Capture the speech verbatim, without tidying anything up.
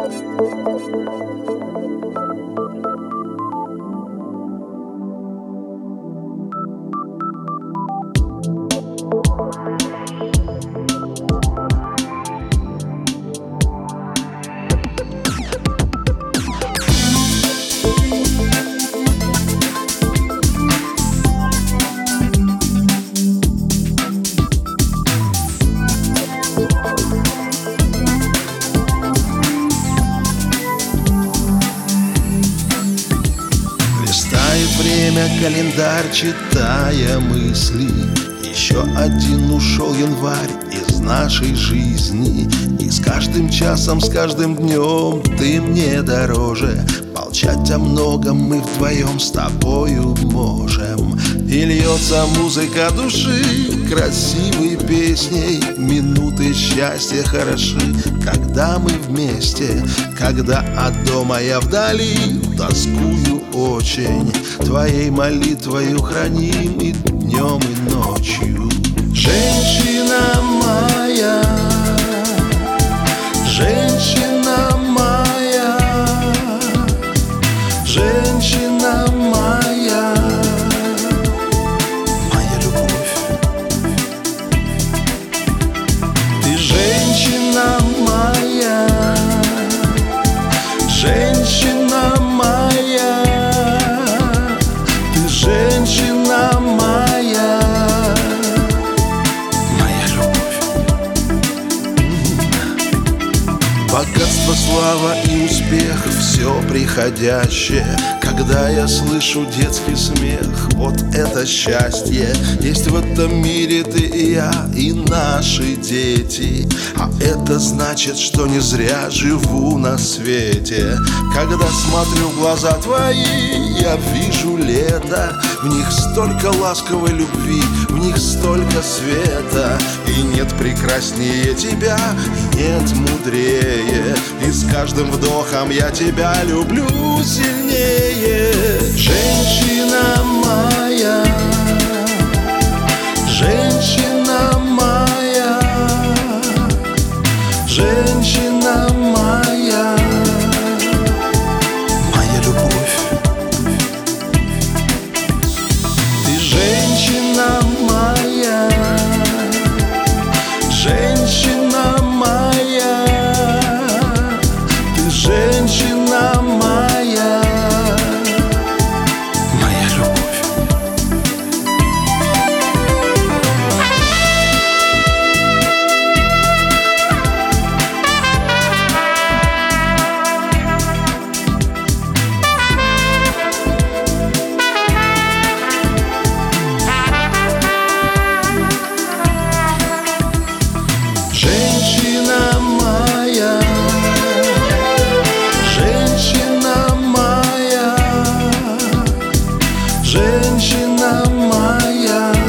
Время, календарь, читая мысли. Еще один ушел январь из нашей жизни. И с каждым часом, с каждым днем ты мне дороже. Молчать о многом мы вдвоем с тобою можем. И льется музыка души красивой песней. Минуты счастья хороши, когда мы вместе. Когда от дома я вдали, тоскую очень. Твоей молитвою храним и днем, и ночью. Женщина моя, женщина моя, женщина моя, моя любовь. Ты женщина моя, женщина моя, ты женщина моя, моя любовь. Богатство, слава и успех — все приходящее. Когда я слышу детский смех, вот это счастье. Есть в этом мире ты и я, и наши дети. А это значит, что не зря живу на свете. Когда смотрю в глаза твои, я вижу лето. В них столько ласковой любви, в них столько света. И нет прекраснее тебя, нет мудрее. И с каждым вдохом я тебя люблю сильнее. Женщина моя, женщина моя, женщина моя, моя любовь. Ты женщина моя, женщина моя, ты женщина моя, моя любовь. Женщина моя, женщина моя, женщина моя.